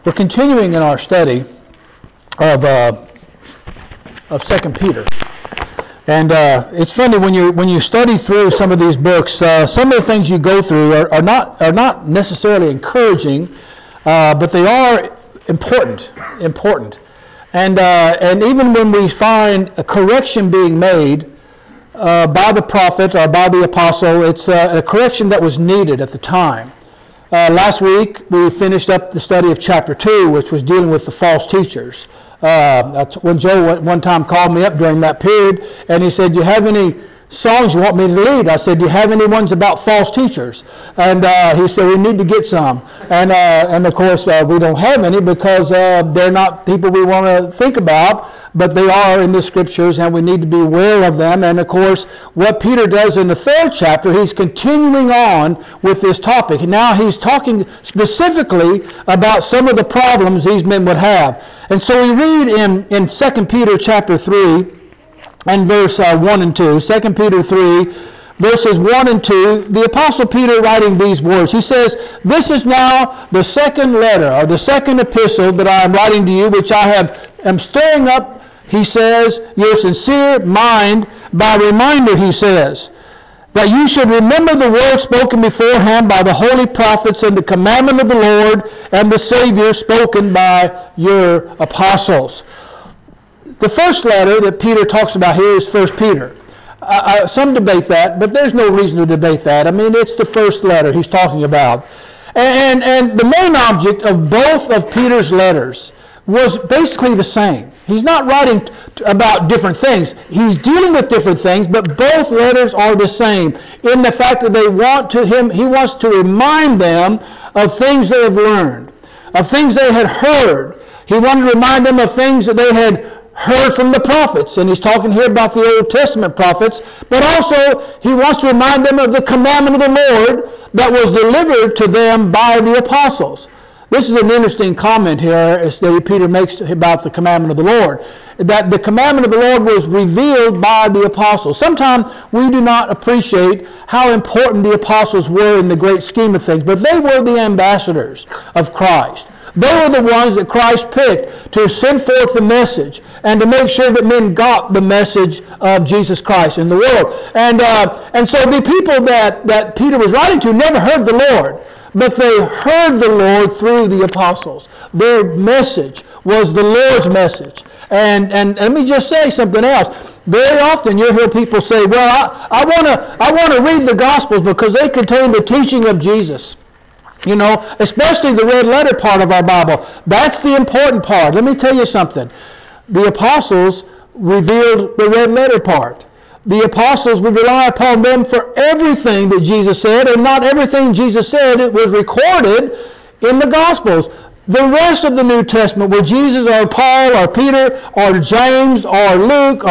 We're continuing in our study of 2 Peter. And it's funny when you study through some of these books, some of the things you go through are not necessarily encouraging, but they are important. And even when we find a correction being made by the prophet or by the apostle, it's a correction that was needed at the time. Last week, we finished up the study of chapter 2, which was dealing with the false teachers. That's when Joe one time called me up during that period, and he said, "Do you have any songs you want me to lead?" I said, "Do you have any ones about false teachers?" And he said, "We need to get some." And of course, we don't have any because they're not people we want to think about, but they are in the scriptures, and we need to be aware of them. And of course, what Peter does in the 3rd chapter, he's continuing on with this topic. Now he's talking specifically about some of the problems these men would have. And so we read in 2 Peter chapter 3 and verse 1 and 2, 2 Peter 3, verses 1 and 2, the Apostle Peter writing these words. He says, "This is now the second letter, or the second epistle that I am writing to you, which I am stirring up," he says, "your sincere mind by reminder," he says, "that you should remember the word spoken beforehand by the holy prophets and the commandment of the Lord and the Savior spoken by your apostles." The first letter that Peter talks about here is 1 Peter. Some debate that, but there's no reason to debate that. I mean, it's the first letter he's talking about. And the main object of both of Peter's letters was basically the same. He's not writing about different things. He's dealing with different things, but both letters are the same in the fact that he wants to remind them of things they have learned, of things they had heard. He wanted to remind them of things that they had heard from the prophets, and he's talking here about the Old Testament prophets, but also he wants to remind them of the commandment of the Lord that was delivered to them by the apostles. This is an interesting comment here that Peter makes about the commandment of the Lord, that the commandment of the Lord was revealed by the apostles. Sometimes we do not appreciate how important the apostles were in the great scheme of things, but they were the ambassadors of Christ. They were the ones that Christ picked to send forth the message and to make sure that men got the message of Jesus Christ in the world. And so the people that Peter was writing to never heard the Lord, but they heard the Lord through the apostles. Their message was the Lord's message. And let me just say something else. Very often you'll hear people say, "Well, I want to read the Gospels because they contain the teaching of Jesus." You know, especially the red letter part of our Bible. That's the important part. Let me tell you something. The apostles revealed the red letter part. The apostles, we rely upon them for everything that Jesus said, and not everything Jesus said it was recorded in the Gospels. The rest of the New Testament, where Jesus or Paul or Peter or James or Luke,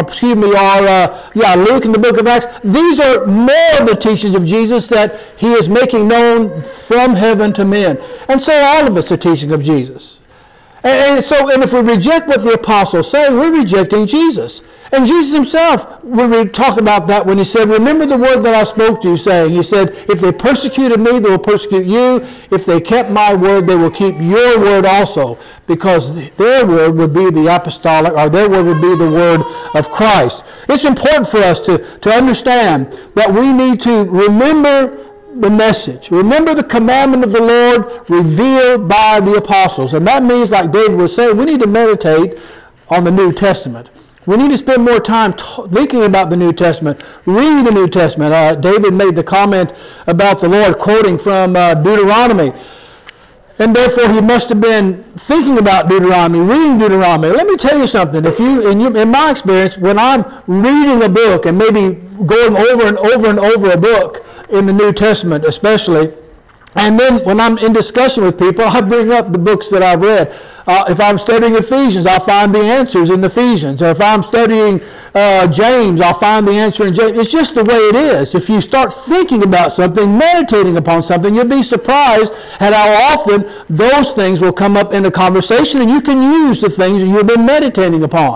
Luke in the book of Acts, these are more of the teachings of Jesus that he is making known from heaven to men. And so all of it's a teaching of Jesus. And if we reject what the apostles say, we're rejecting Jesus. And Jesus himself, we talk about that when he said, "Remember the word that I spoke to you, saying," he said, "if they persecuted me, they will persecute you. If they kept my word, they will keep your word also." Because their word would be the apostolic, or their word would be the word of Christ. It's important for us to understand that we need to remember the message. Remember the commandment of the Lord revealed by the apostles. And that means, like David was saying, we need to meditate on the New Testament. We need to spend more time thinking about the New Testament, reading the New Testament. David made the comment about the Lord quoting from Deuteronomy. And therefore, he must have been thinking about Deuteronomy, reading Deuteronomy. Let me tell you something. In my experience, when I'm reading a book and maybe going over and over and over a book in the New Testament especially, and then when I'm in discussion with people, I bring up the books that I've read. If I'm studying Ephesians, I'll find the answers in Ephesians. Or if I'm studying James, I'll find the answer in James. It's just the way it is. If you start thinking about something, meditating upon something, you'll be surprised at how often those things will come up in a conversation, and you can use the things that you've been meditating upon.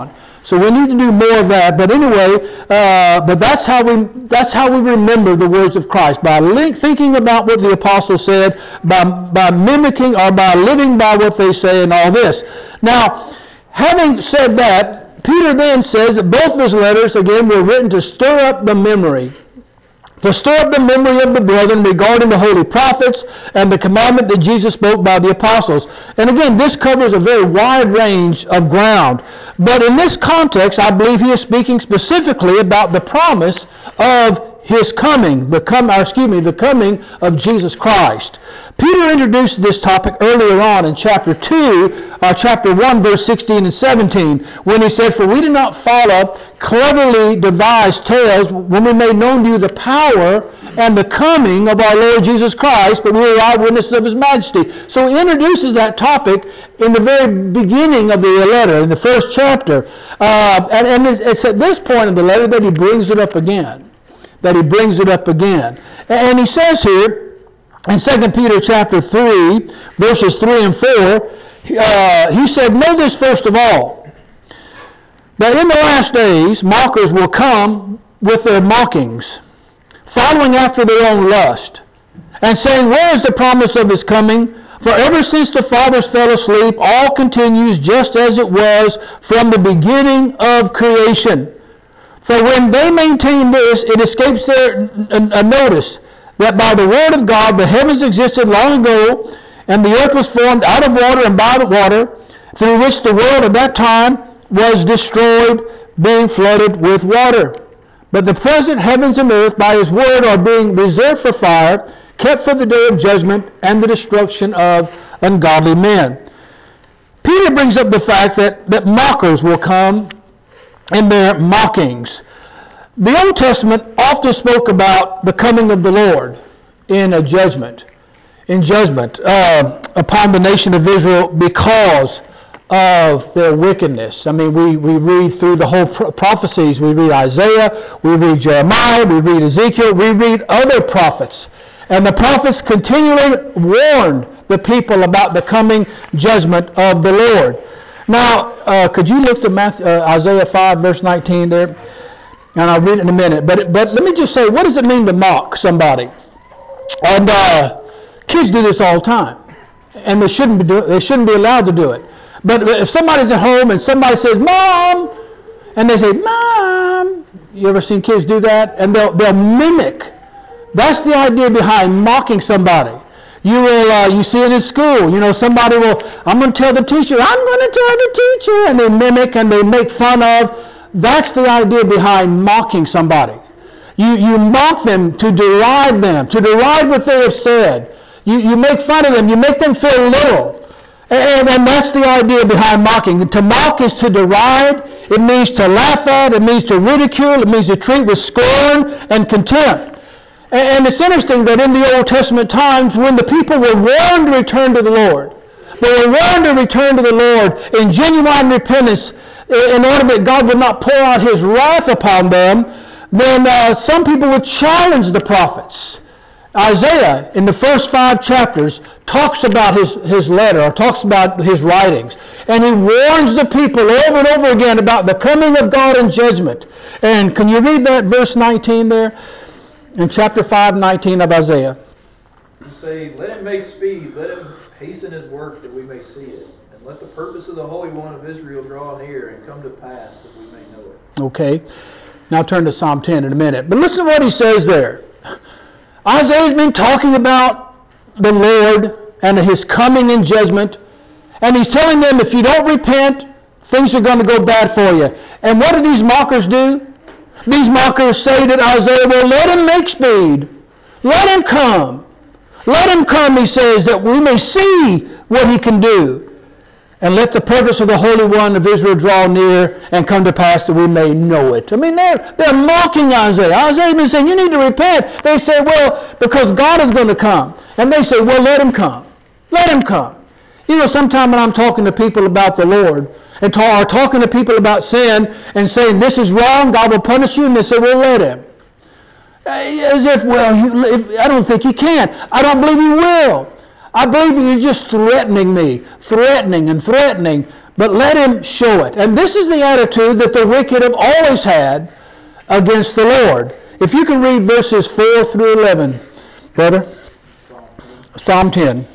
So we need to do more of that. But anyway, but that's how we remember the words of Christ, by thinking about what the apostles said, by mimicking or by living by what they say, and all this. Now, having said that, Peter then says that both of his letters, again, were written to stir up the memory. To stir up the memory of the brethren regarding the holy prophets and the commandment that Jesus spoke by the apostles. And again, this covers a very wide range of ground. But in this context, I believe he is speaking specifically about the promise of his coming, the coming of Jesus Christ. Peter introduced this topic earlier on in chapter 1, verse 16 and 17, when he said, "For we did not follow cleverly devised tales when we made known to you the power and the coming of our Lord Jesus Christ, but we were eyewitnesses of his majesty." So he introduces that topic in the very beginning of the letter, in the first chapter. And it's at this point in the letter that he brings it up again. And he says here, in 2 Peter chapter 3, verses 3 and 4, he said, "Know this first of all, that in the last days mockers will come with their mockings, following after their own lust, and saying, Where is the promise of his coming? For ever since the fathers fell asleep, all continues just as it was from the beginning of creation. For when they maintain this, it escapes their notice that by the word of God the heavens existed long ago, and the earth was formed out of water and by the water, through which the world at that time was destroyed, being flooded with water. But the present heavens and earth by his word are being reserved for fire, kept for the day of judgment and the destruction of ungodly men." Peter brings up the fact that mockers will come in their mockings. The Old Testament often spoke about the coming of the Lord in judgment upon the nation of Israel because of their wickedness. I mean, we read through the whole prophecies. We read Isaiah, we read Jeremiah, we read Ezekiel, we read other prophets. And the prophets continually warned the people about the coming judgment of the Lord. Now, could you look to Isaiah 5, verse 19 there? And I'll read it in a minute. But let me just say, what does it mean to mock somebody? And kids do this all the time. And they shouldn't be allowed to do it. But if somebody's at home and somebody says, "Mom," and they say, "Mom," you ever seen kids do that? And they'll mimic. That's the idea behind mocking somebody. You see it in school. Somebody will, "I'm going to tell the teacher, I'm going to tell the teacher," and they mimic and they make fun of. That's the idea behind mocking somebody. You mock them to deride what they have said. You make fun of them. You make them feel little. And that's the idea behind mocking. To mock is to deride. It means to laugh at. It means to ridicule. It means to treat with scorn and contempt. And it's interesting that in the Old Testament times, when the people were warned to return to the Lord, they were warned to return to the Lord in genuine repentance in order that God would not pour out his wrath upon them, then some people would challenge the prophets. Isaiah, in the first 5 chapters, talks about his letter, or talks about his writings. And he warns the people over and over again about the coming of God in judgment. And can you read that verse 19 there? In chapter 5:19 of Isaiah. You say, "Let him make speed, let him hasten his work that we may see it. And let the purpose of the Holy One of Israel draw near and come to pass that we may know it." Okay. Now turn to Psalm 10 in a minute. But listen to what he says there. Isaiah's been talking about the Lord and his coming in judgment. And he's telling them, if you don't repent, things are going to go bad for you. And what do these mockers do? These mockers say to Isaiah, "Well, let him make speed. Let him come. Let him come," he says, "that we may see what he can do. And let the purpose of the Holy One of Israel draw near and come to pass that we may know it." I mean, they're mocking Isaiah. Isaiah's been saying, "You need to repent." They say, "Well, because God is going to come." And they say, "Well, let him come. Let him come." Sometime when I'm talking to people about the Lord, and are talking to people about sin and saying, "This is wrong, God will punish you," and they say, "Well, let him." As if, I don't think he can. I don't believe he will. I believe you're just threatening me, threatening. but let him show it. And this is the attitude that the wicked have always had against the Lord. If you can read verses 4 through 11, brother. Psalm 10.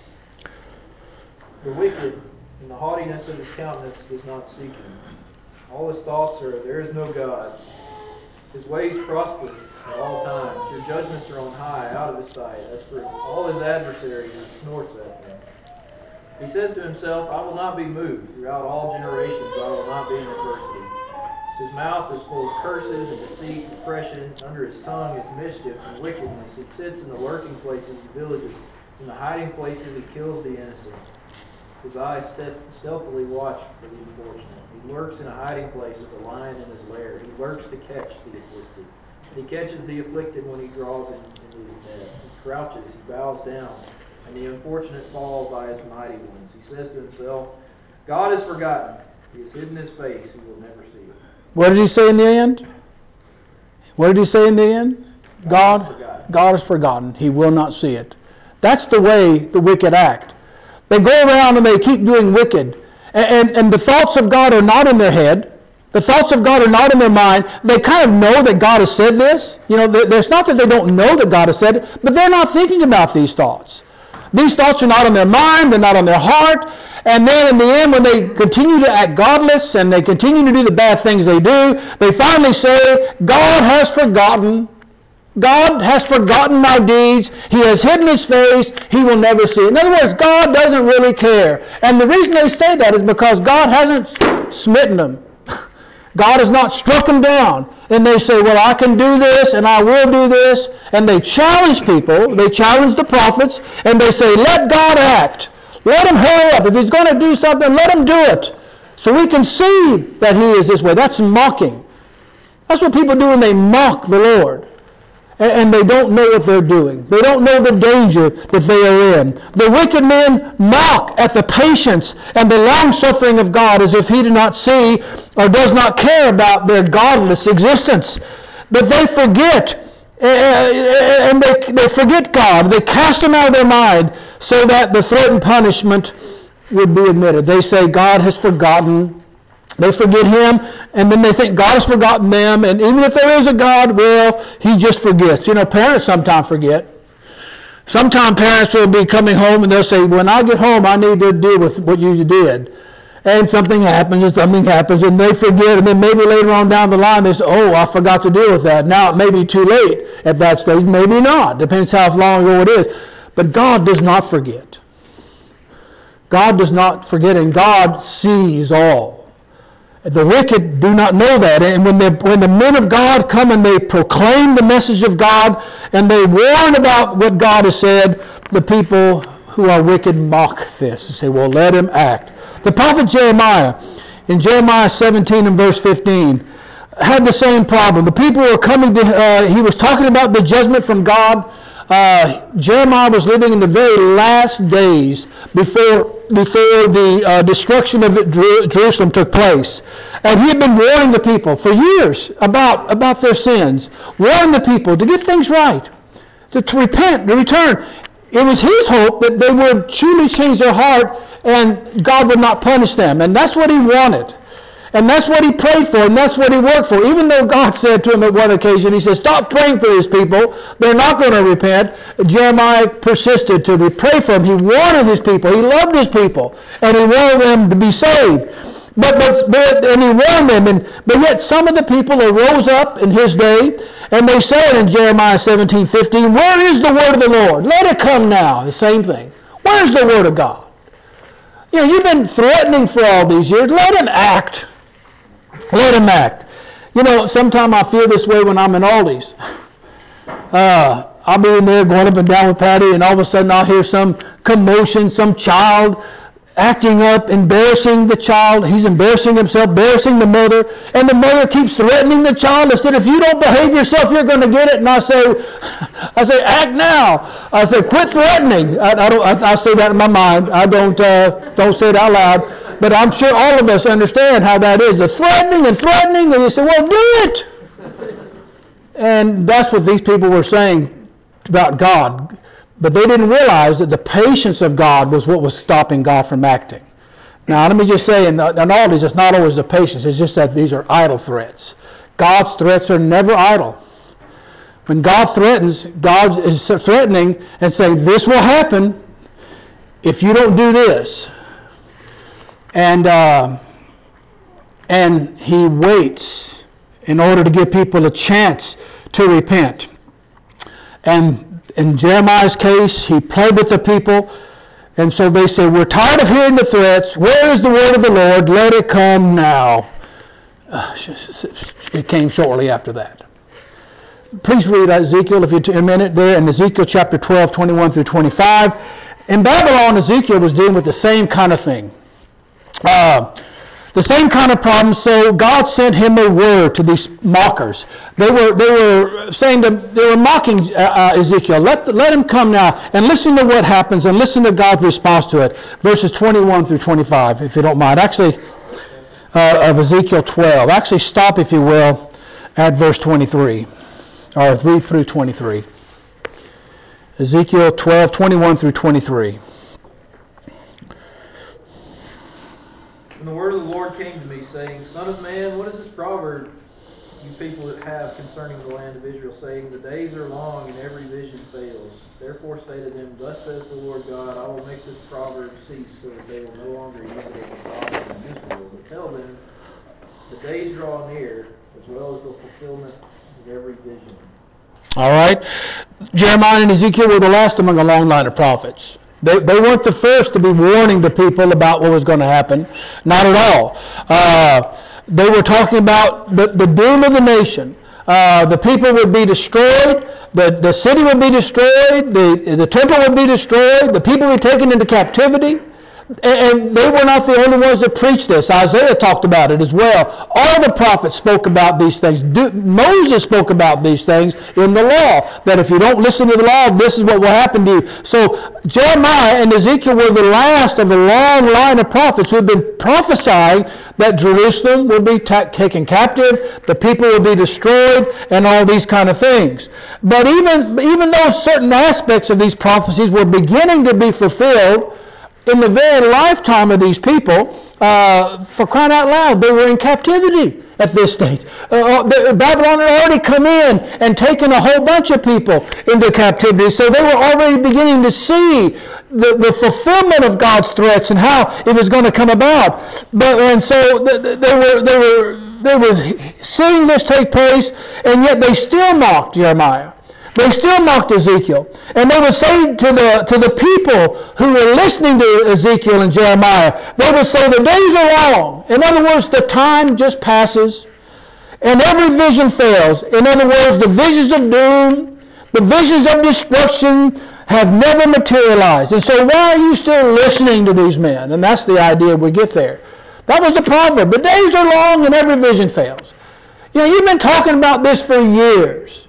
The wicked, in the haughtiness of his countenance, does not seek him. All his thoughts are, there is no God. His ways prosper at all times. Your judgments are on high, out of his sight. As for all his adversaries, he snorts at them. He says to himself, I will not be moved. Throughout all generations, I will not be in adversity. His mouth is full of curses and deceit, oppression. Under his tongue is mischief and wickedness. He sits in the lurking places of villages. In the hiding places, he kills the innocent. His eyes stealthily watch for the unfortunate. He lurks in a hiding place as a lion in his lair. He lurks to catch the afflicted. He catches the afflicted when he draws him into his net. He crouches, he bows down, and the unfortunate falls by his mighty ones. He says to himself, God is forgotten. He has hidden his face. He will never see it. What did he say in the end? What did he say in the end? God is forgotten. He will not see it. That's the way the wicked act. They go around and they keep doing wicked. And the thoughts of God are not in their head. The thoughts of God are not in their mind. They kind of know that God has said this. You know, it's not that they don't know that God has said it, but they're not thinking about these thoughts. These thoughts are not on their mind. They're not on their heart. And then in the end, when they continue to act godless and they continue to do the bad things they do, they finally say, God has forgotten. God has forgotten my deeds. He has hidden his face. He will never see it. In other words, God doesn't really care. And the reason they say that is because God hasn't smitten them. God has not struck them down. And they say, well, I can do this and I will do this. And they challenge people. They challenge the prophets. And they say, let God act. Let him hurry up. If he's going to do something, let him do it. So we can see that he is this way. That's mocking. That's what people do when they mock the Lord. And they don't know what they're doing. They don't know the danger that they are in. The wicked men mock at the patience and the long-suffering of God as if he did not see or does not care about their godless existence. But they forget, and they forget God. They cast him out of their mind so that the threatened punishment would be admitted. They say God has forgotten. They forget him, and then they think God has forgotten them, and even if there is a God, well, he just forgets. You know, parents sometimes forget. Sometimes parents will be coming home, and they'll say, when I get home, I need to deal with what you did. And something happens, and they forget, and then maybe later on down the line, they say, oh, I forgot to deal with that. Now it may be too late at that stage, maybe not. Depends how long ago it is. But God does not forget. God does not forget, and God sees all. The wicked do not know that. And when the men of God come and they proclaim the message of God and they warn about what God has said, the people who are wicked mock this and say, well, let him act. The prophet Jeremiah, in Jeremiah 17 and verse 15, had the same problem. The people were coming to, he was talking about the judgment from God. Jeremiah was living in the very last days before the destruction of Jerusalem took place. And he had been warning the people for years about their sins, warning the people to get things right, to repent, to return. It was his hope that they would truly change their heart and God would not punish them. And that's what he wanted. And that's what he prayed for, and that's what he worked for. Even though God said to him at one occasion, he said, stop praying for these people. They're not going to repent. Jeremiah persisted to pray for them. He wanted his people. He loved his people. And he wanted them to be saved. And he warned them. But yet some of the people arose up in his day, and they said in Jeremiah 17:15, where is the word of the Lord? Let it come now. The same thing. Where's the word of God? You know, you've been threatening for all these years. Let him act. Let him act. You know, sometimes I feel this way when I'm in Aldi's. I'll be in there going up and down with Patty, and all of a sudden I'll hear some commotion, some child acting up, embarrassing the child. He's embarrassing himself, embarrassing the mother, and the mother keeps threatening the child and said, if you don't behave yourself, you're going to get it. And I say, act now. I say, quit threatening. I say that in my mind. I don't say it out loud. But I'm sure all of us understand how that is. The threatening, and you say, well, do it. And that's what these people were saying about God. But they didn't realize that the patience of God was what was stopping God from acting. Now, let me just say, in all these, it's not always the patience. It's just that these are idle threats. God's threats are never idle. When God threatens, God is threatening and saying, this will happen if you don't do this. And he waits in order to give people a chance to repent. And in Jeremiah's case, he played with the people. And so they say, we're tired of hearing the threats. Where is the word of the Lord? Let it come now. It came shortly after that. Please read Ezekiel, if you're a minute there, in Ezekiel chapter 12, 21 through 25. In Babylon, Ezekiel was dealing with the same kind of thing. The same kind of problem. So God sent him a word to these mockers. They were saying that they were mocking Ezekiel. Let him come now and listen to what happens and listen to God's response to it. Verses 21 through 25, if you don't mind. Actually, of Ezekiel 12. Actually, stop, if you will, at verse 23, or read through 23. Ezekiel 12, 21 through 23. And the word of the Lord came to me, saying, Son of man, what is this proverb you people that have concerning the land of Israel, saying, the days are long and every vision fails? Therefore say to them, Thus says the Lord God, I will make this proverb cease, so that they will no longer use it as a proverb in Israel. But tell them, the days draw near, as well as the fulfillment of every vision. All right. Jeremiah and Ezekiel were the last among a long line of prophets. They weren't the first to be warning the people about what was going to happen. Not at all. They were talking about the doom of the nation. The people would be destroyed. The city would be destroyed. The temple would be destroyed. The people would be taken into captivity. And they were not the only ones that preached this. Isaiah talked about it as well. All the prophets spoke about these things. Moses spoke about these things in the law, that if you don't listen to the law, this is what will happen to you. So Jeremiah and Ezekiel were the last of a long line of prophets who had been prophesying that Jerusalem would be taken captive, the people would be destroyed, and all these kind of things. But even though certain aspects of these prophecies were beginning to be fulfilled, in the very lifetime of these people, for crying out loud, they were in captivity at this stage. Babylon had already come in and taken a whole bunch of people into captivity, so they were already beginning to see the fulfillment of God's threats and how it was going to come about. And so they were seeing this take place, and yet they still mocked Jeremiah. They still mocked Ezekiel. And they would say to the people who were listening to Ezekiel and Jeremiah, they would say, the days are long. In other words, the time just passes, and every vision fails. In other words, the visions of doom, the visions of destruction have never materialized. And so why are you still listening to these men? And that's the idea we get there. That was the proverb. The days are long and every vision fails. You know, you've been talking about this for years.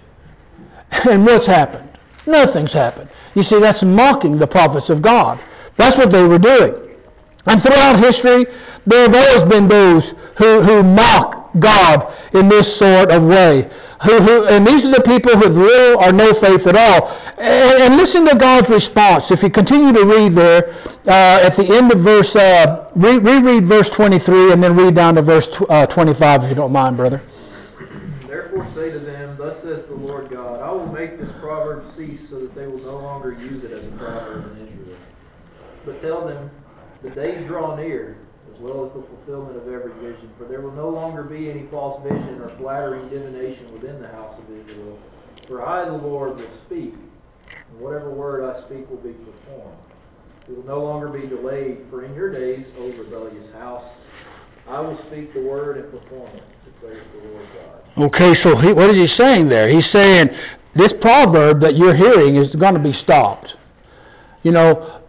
And what's happened? Nothing's happened. You see, that's mocking the prophets of God. That's what they were doing. And throughout history, there have always been those who mock God in this sort of way. And these are the people who have little or no faith at all. And listen to God's response. If you continue to read there, at the end of verse, reread verse 23 and then read down to verse 25 if you don't mind, brother. Therefore say to them, Thus says the Lord God, I will make this proverb cease, so that they will no longer use it as a proverb in Israel. But tell them, the days draw near, as well as the fulfillment of every vision. For there will no longer be any false vision or flattering divination within the house of Israel. For I, the Lord, will speak, and whatever word I speak will be performed. It will no longer be delayed, for in your days, O rebellious house, I will speak the word and perform it, declares the Lord God. Okay, so what is he saying there? He's saying this proverb that you're hearing is going to be stopped. You know,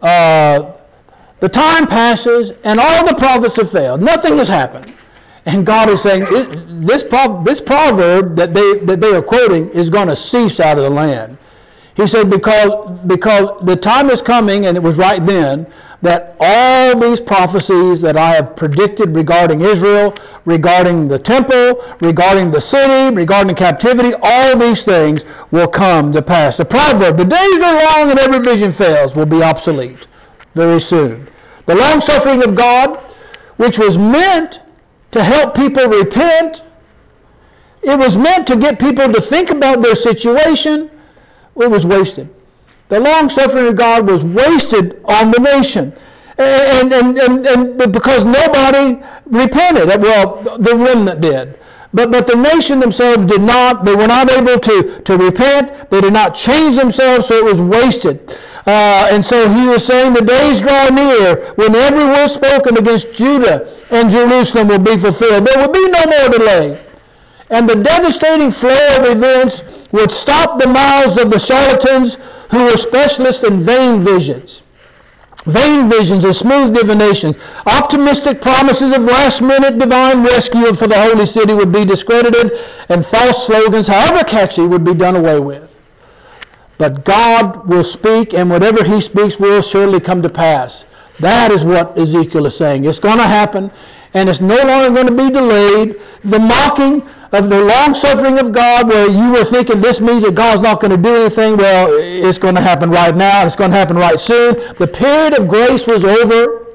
the time passes and all the prophets have failed. Nothing has happened. And God is saying this proverb that they are quoting is going to cease out of the land. He said because the time is coming, and it was right then, that all these prophecies that I have predicted regarding Israel, regarding the temple, regarding the city, regarding captivity, all these things will come to pass. The proverb, the days are long and every vision fails, will be obsolete very soon. The long suffering of God which was meant to help people repent. It was meant to get people to think about their situation. It was wasted. The long-suffering of God was wasted on the nation. And because nobody repented. Well, the remnant did. But the nation themselves did not. They were not able to repent. They did not change themselves, so it was wasted. And so he is saying the days draw near when every word spoken against Judah and Jerusalem will be fulfilled. There will be no more delay. And the devastating flow of events would stop the mouths of the charlatans who were specialists in vain visions. Vain visions and smooth divinations. Optimistic promises of last-minute divine rescue for the holy city would be discredited, and false slogans, however catchy, would be done away with. But God will speak, and whatever he speaks will surely come to pass. That is what Ezekiel is saying. It's going to happen, and it's no longer going to be delayed. The mocking of the long-suffering of God, where you were thinking this means that God's not going to do anything, well, it's going to happen right now. It's going to happen right soon. The period of grace was over.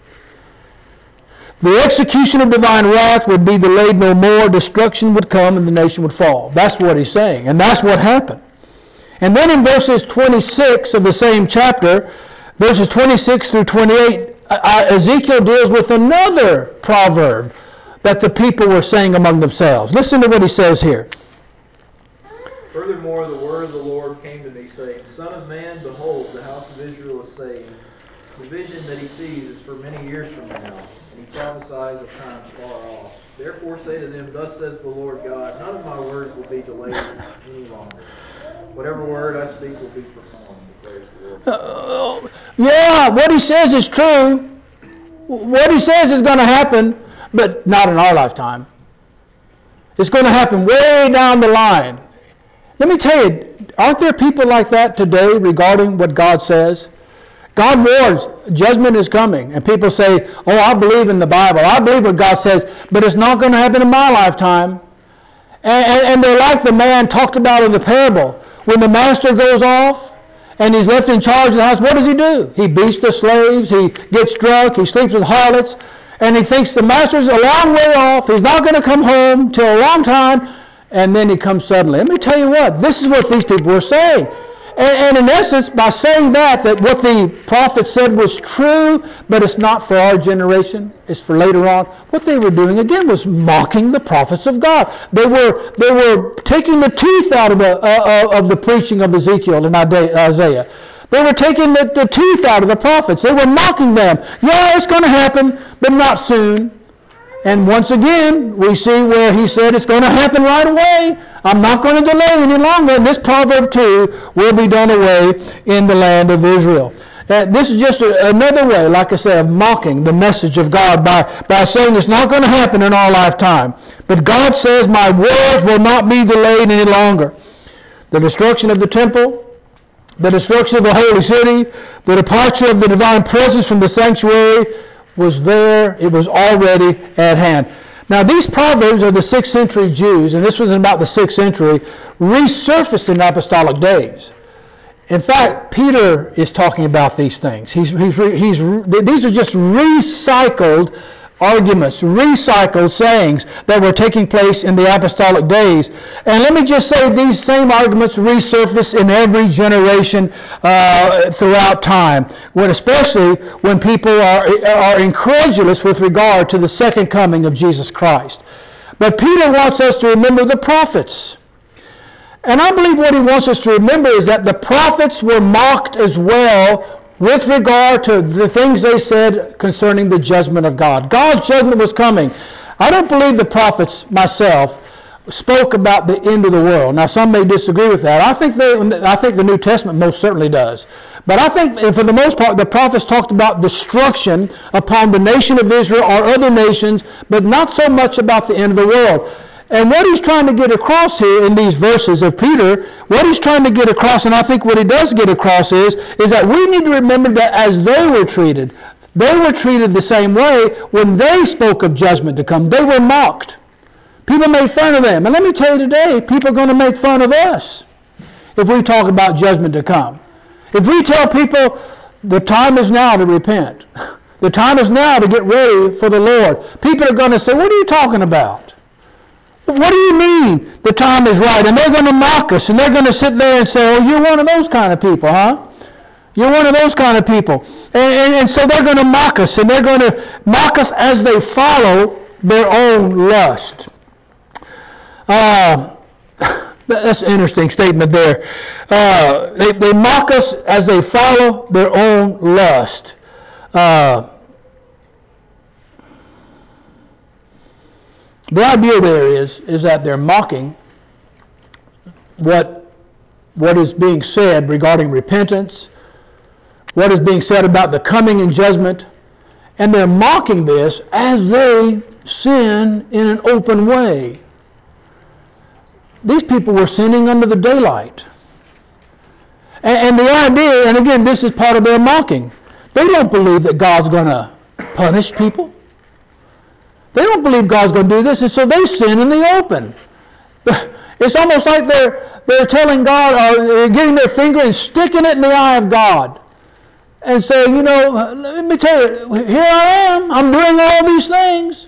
The execution of divine wrath would be delayed no more. Destruction would come and the nation would fall. That's what he's saying, and that's what happened. And then in verses 26 of the same chapter, verses 26 through 28, Ezekiel deals with another proverb that the people were saying among themselves. Listen to what he says here. Furthermore, the word of the Lord came to me, saying, Son of man, behold, the house of Israel is saying, the vision that he sees is for many years from now, and he prophesies of times far off. Therefore say to them, Thus says the Lord God, none of my words will be delayed any longer. Whatever word I speak will be performed, declares the Lord. Yeah, what he says is true. What he says is going to happen, but not in our lifetime. It's going to happen way down the line. Let me tell you, aren't there people like that today regarding what God says? God warns, judgment is coming. And people say, oh, I believe in the Bible. I believe what God says, but it's not going to happen in my lifetime. And they're like the man talked about in the parable. When the master goes off and he's left in charge of the house, what does he do? He beats the slaves, he gets drunk, he sleeps with harlots, and he thinks the master's a long way off, he's not going to come home till a long time, and then he comes suddenly. Let me tell you what, this is what these people were saying. And in essence, by saying that what the prophet said was true, but it's not for our generation, it's for later on, what they were doing again was mocking the prophets of God. They were taking the teeth out of the preaching of Ezekiel and Isaiah. They were taking the teeth out of the prophets. They were mocking them. Yeah, it's going to happen, but not soon. And once again, we see where he said it's going to happen right away. I'm not going to delay any longer. And this proverb too will be done away in the land of Israel. This is just another way, like I said, of mocking the message of God by saying it's not going to happen in our lifetime. But God says, my words will not be delayed any longer. The destruction of the temple, the destruction of the holy city, the departure of the divine presence from the sanctuary was there. It was already at hand. Now, these proverbs of the 6th century Jews, and this was in about the 6th century, resurfaced in apostolic days. In fact, Peter is talking about these things. These are just recycled arguments, recycled sayings that were taking place in the apostolic days. And let me just say, these same arguments resurface in every generation throughout time, especially when people are incredulous with regard to the second coming of Jesus Christ. But Peter wants us to remember the prophets. And I believe what he wants us to remember is that the prophets were mocked as well with regard to the things they said concerning the judgment of God. God's judgment was coming. I don't believe the prophets, myself, spoke about the end of the world. Now, some may disagree with that. I think the New Testament most certainly does. But I think, for the most part, the prophets talked about destruction upon the nation of Israel or other nations, but not so much about the end of the world. And what he's trying to get across here in these verses of Peter, what he's trying to get across, and I think what he does get across is that we need to remember that as they were treated the same way when they spoke of judgment to come. They were mocked. People made fun of them. And let me tell you today, people are going to make fun of us if we talk about judgment to come. If we tell people the time is now to repent, The time is now to get ready for the Lord. People are going to say, what are you talking about? What do you mean the time is right? And they're going to mock us, and they're going to sit there and say, oh, you're one of those kind of people, huh? You're one of those kind of people. And so they're going to mock us, and they're going to mock us as they follow their own lust. That's an interesting statement there. They mock us as they follow their own lust. The idea there is that they're mocking what is being said regarding repentance, what is being said about the coming in judgment, and they're mocking this as they sin in an open way. These people were sinning under the daylight. And the idea, and again, this is part of their mocking. They don't believe that God's going to punish people. They don't believe God's going to do this, and so they sin in the open. It's almost like they're telling God, or they're getting their finger and sticking it in the eye of God, and saying, let me tell you, here I am. I'm doing all these things.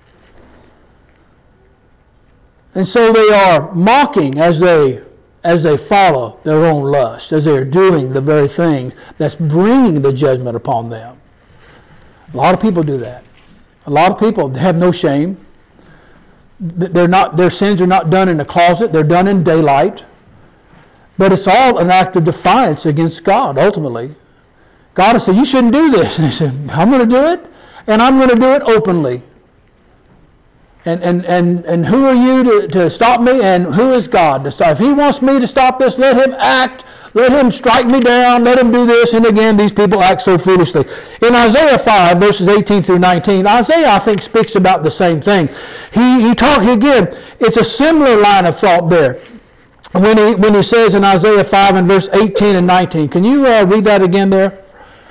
And so they are mocking as they follow their own lust, as they are doing the very thing that's bringing the judgment upon them. A lot of people do that. A lot of people have no shame. Their sins are not done in a closet. They're done in daylight. But it's all an act of defiance against God, ultimately. God has said, you shouldn't do this. And they said, I'm going to do it, and I'm going to do it openly. And who are you to stop me, and who is God to stop? If He wants me to stop this, let Him act. Let Him strike me down. Let Him do this. And again, these people act so foolishly. In Isaiah 5, verses 18 through 19, Isaiah, I think, speaks about the same thing. He talks, again, it's a similar line of thought there. When he says in Isaiah 5 and verse 18 and 19. Can you read that again there?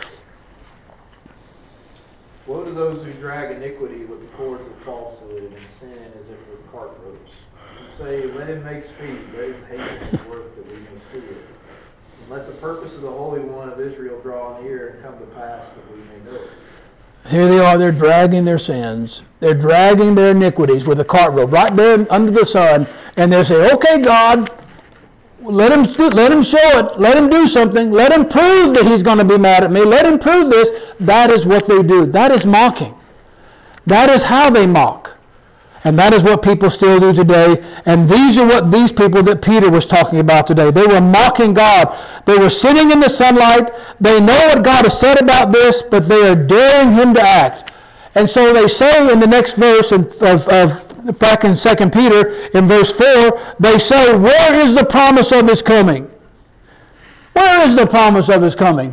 Woe to those who drag iniquity with the cords of falsehood and sin as if with cart ropes. Who say, let him make speed, let him hasten his work that we may see it. And let the purpose of the Holy One of Israel draw near and come to pass that we may know it. Here they are, they're dragging their sins. They're dragging their iniquities with a cart rope right there under the sun. And they say, okay, God, let him show it. Let him do something. Let him prove that he's going to be mad at me. Let him prove this. That is what they do. That is mocking. That is how they mock. And that is what people still do today. And these are what these people that Peter was talking about today. They were mocking God. They were sitting in the sunlight. They know what God has said about this, but they are daring Him to act. And so they say in the next verse back in 2 Peter, in verse 4, they say, where is the promise of His coming? Where is the promise of His coming?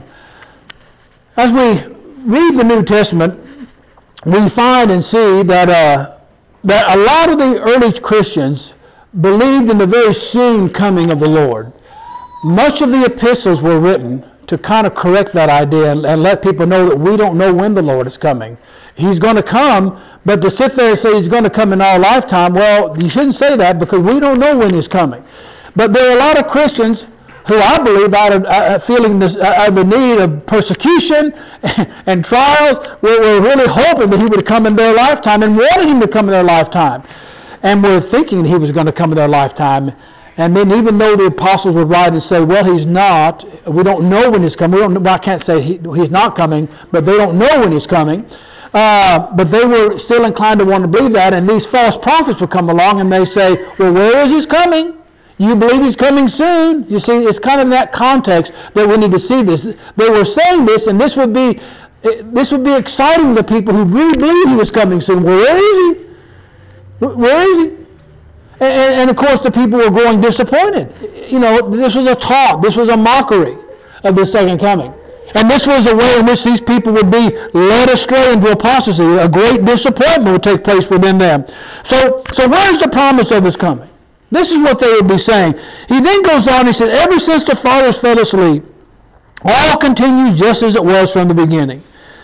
As we read the New Testament, we find and see that a lot of the early Christians believed in the very soon coming of the Lord. Much of the epistles were written to kind of correct that idea and let people know that we don't know when the Lord is coming. He's going to come, but to sit there and say He's going to come in our lifetime, well, you shouldn't say that because we don't know when He's coming. But there are a lot of Christians who I believe out of feeling the need of persecution and trials, were really hoping that He would come in their lifetime and wanted Him to come in their lifetime. And were thinking He was going to come in their lifetime. And then even though the apostles would write and say, well, He's not, we don't know when He's coming. I can't say He's not coming, but they don't know when He's coming. But they were still inclined to want to believe that. And these false prophets would come along and they say, well, where is His coming? You believe He's coming soon. You see, it's kind of in that context that we need to see this. They were saying this, and this would be exciting to people who really believe He was coming soon. Where is He? Where is He? And of course, the people were growing disappointed. This was a taunt. This was a mockery of the second coming. And this was a way in which these people would be led astray into apostasy. A great disappointment would take place within them. So where's the promise of His coming? This is what they would be saying. He then goes on, he said, ever since the fathers fell asleep, all continues just as it was from the beginning.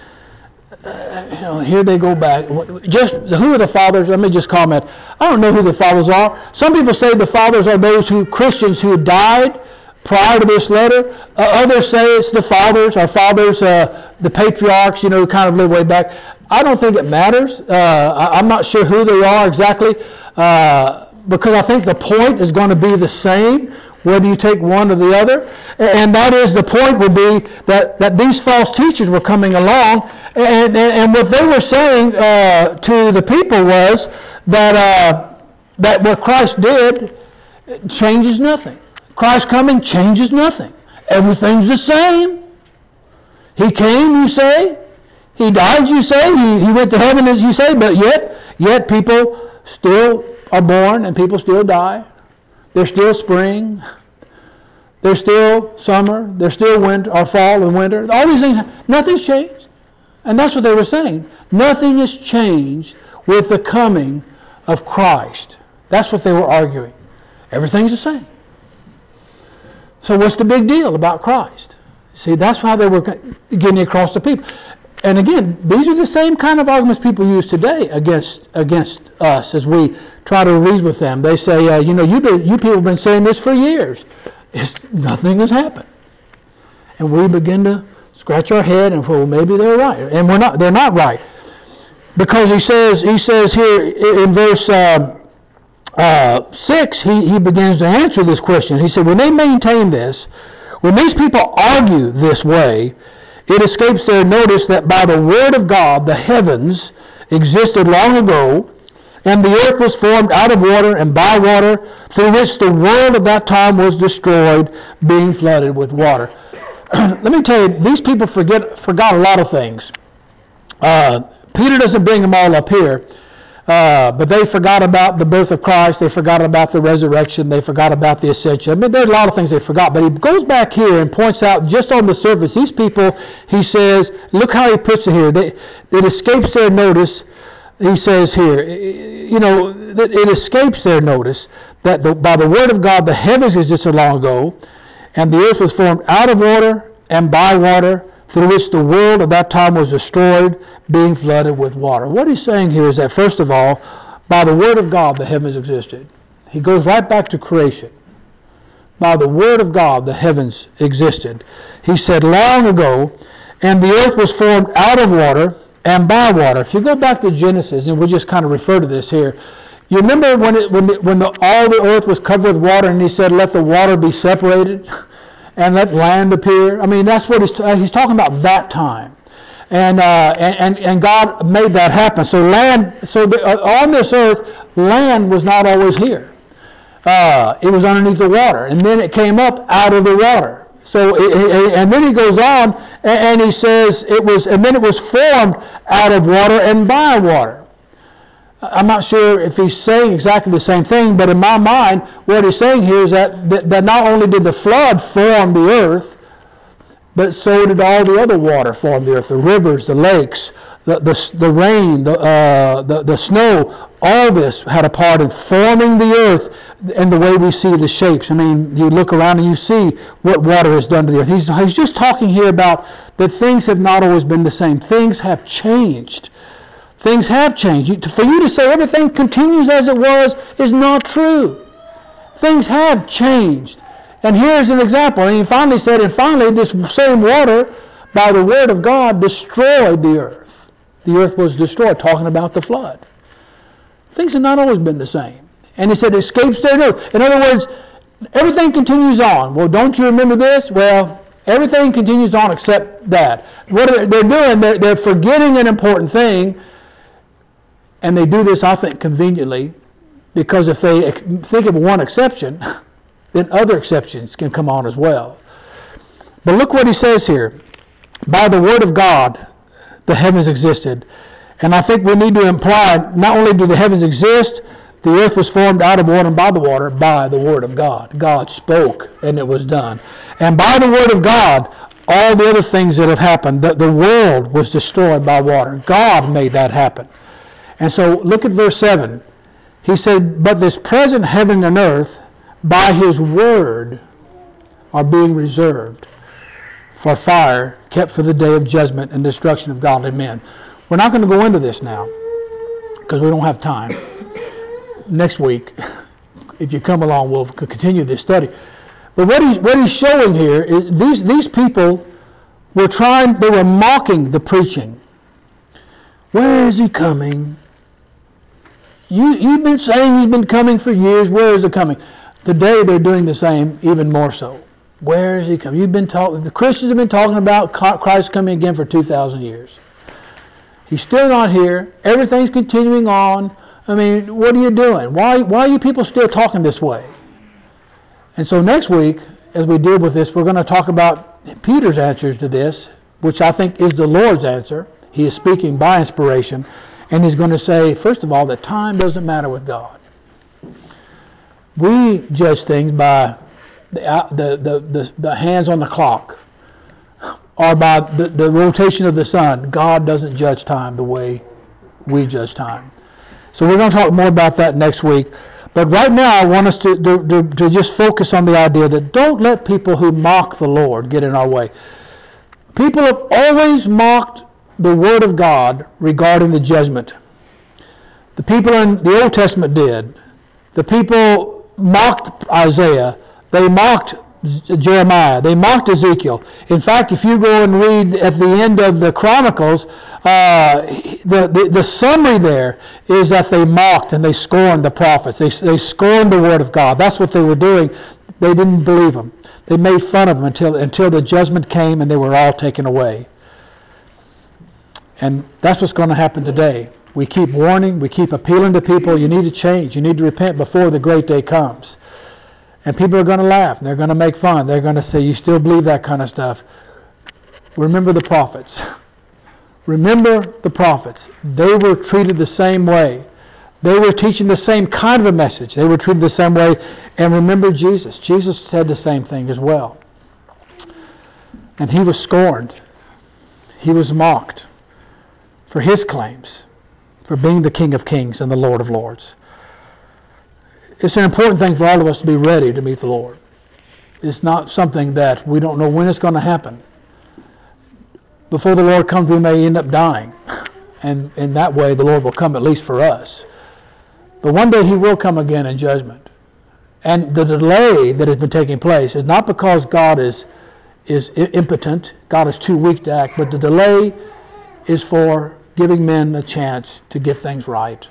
Here they go back. Just who are the fathers? Let me just comment. I don't know who the fathers are. Some people say the fathers are those Christians who died prior to this letter. Others say it's the fathers, our fathers, the patriarchs, kind of live way back. I don't think it matters. I'm not sure who they are exactly, because I think the point is going to be the same, whether you take one or the other. And that is, the point would be that these false teachers were coming along, and what they were saying to the people was that what Christ did changes nothing. Christ coming changes nothing. Everything's the same. He came, you say. He died, you say. He went to heaven, as you say. But yet people still are born and people still die. There's still spring. There's still summer. There's still winter, or fall and winter. All these things, nothing's changed. And that's what they were saying. Nothing has changed with the coming of Christ. That's what they were arguing. Everything's the same. So what's the big deal about Christ? See, that's how they were getting across to people. And again, these are the same kind of arguments people use today against us as we try to reason with them. They say, you people have been saying this for years. Nothing has happened. And we begin to scratch our head and, well, maybe they're right. And they're not right. Because he says here in verse 6, he begins to answer this question. He said, when they maintain this, when these people argue this way, it escapes their notice that by the word of God, the heavens existed long ago, and the earth was formed out of water and by water, through which the world of that time was destroyed, being flooded with water. Let me tell you, these people forgot a lot of things. Peter doesn't bring them all up here, but they forgot about the birth of Christ. They forgot about the resurrection. They forgot about the ascension. I mean, there are a lot of things they forgot. But he goes back here and points out just on the surface, these people, he says, look how he puts it here. It escapes their notice. He says here, that it escapes their notice that by the word of God the heavens existed long ago, and the earth was formed out of water and by water, through which the world at that time was destroyed, being flooded with water. What he's saying here is that, first of all, by the word of God the heavens existed. He goes right back to creation. By the word of God the heavens existed. He said long ago, and the earth was formed out of water and by water. If you go back to Genesis, and we'll just kind of refer to this here, you remember when all the earth was covered with water, and he said, let the water be separated and let land appear? I mean, that's what he's talking about, that time. And God made that happen. So on this earth, land was not always here. It was underneath the water, and then it came up out of the water. So, and then he goes on, and he says it was formed out of water and by water. I'm not sure if he's saying exactly the same thing, but in my mind, what he's saying here is that not only did the flood form the earth, but so did all the other water form the earth, the rivers, the lakes, the rain, the snow. All this had a part in forming the earth and the way we see the shapes. I mean, you look around and you see what water has done to the earth. He's just talking here about that things have not always been the same. Things have changed. Things have changed. For you to say everything continues as it was is not true. Things have changed. And here's an example. And he finally said, and finally this same water, by the word of God, destroyed the earth. The earth was destroyed, talking about the flood. Things have not always been the same. And he said, it escapes their notice. In other words, everything continues on. Well, don't you remember this? Well, everything continues on except that. What they're doing, they're forgetting an important thing, and they do this, I think, conveniently, because if they think of one exception, then other exceptions can come on as well. But look what he says here. By the word of God, the heavens existed. And I think we need to imply, not only do the heavens exist, the earth was formed out of water and by the water by the word of God. God spoke, and it was done. And by the word of God, all the other things that have happened, the world was destroyed by water. God made that happen. And so look at verse 7. He said, but this present heaven and earth, by his word, are being reserved for fire, kept for the day of judgment and destruction of godly men. We're not going to go into this now, because we don't have time. Next week, if you come along, we'll continue this study. But what he's showing here is these people they were mocking the preaching. Where is he coming? You've been saying he's been coming for years. Where is he coming? Today they're doing the same, even more so. Where is he coming? The Christians have been talking about Christ coming again for 2,000 years. He's still not here. Everything's continuing on. I mean, what are you doing? Why are you people still talking this way? And so next week, as we deal with this, we're going to talk about Peter's answers to this, which I think is the Lord's answer. He is speaking by inspiration. And he's going to say, first of all, that time doesn't matter with God. We judge things by the hands on the clock or by the rotation of the sun. God doesn't judge time the way we judge time. So we're going to talk more about that next week. But right now I want us to just focus on the idea that don't let people who mock the Lord get in our way. People have always mocked the Word of God regarding the judgment. The people in the Old Testament did. The people mocked Isaiah. They mocked Jeremiah. They mocked Ezekiel. In fact, if you go and read at the end of the Chronicles, the summary there is that they mocked and they scorned the prophets. They scorned the Word of God. That's what they were doing. They didn't believe them. They made fun of them until the judgment came and they were all taken away. And that's what's going to happen today. We keep warning, we keep appealing to people, you need to change, you need to repent before the great day comes. And people are going to laugh, they're going to make fun, they're going to say, you still believe that kind of stuff. Remember the prophets. Remember the prophets. They were treated the same way. They were teaching the same kind of a message. They were treated the same way. And remember Jesus. Jesus said the same thing as well. And he was scorned. He was mocked for his claims, for being the King of Kings and the Lord of Lords. It's an important thing for all of us to be ready to meet the Lord. It's not something that we don't know when it's going to happen. Before the Lord comes, we may end up dying. And in that way, the Lord will come at least for us. But one day he will come again in judgment. And the delay that has been taking place is not because God is impotent, God is too weak to act, but the delay is for giving men a chance to get things right.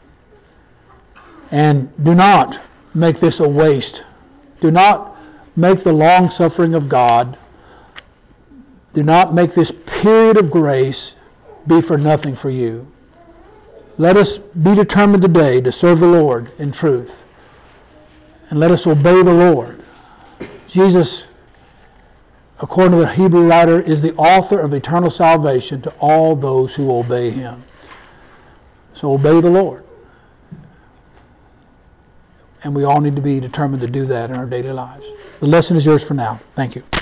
And do not make this a waste. Do not make the long suffering of God, do not make this period of grace be for nothing for you. Let us be determined today to serve the Lord in truth. And let us obey the Lord. Jesus, according to the Hebrew writer, is the author of eternal salvation to all those who obey him. So obey the Lord. And we all need to be determined to do that in our daily lives. The lesson is yours for now. Thank you.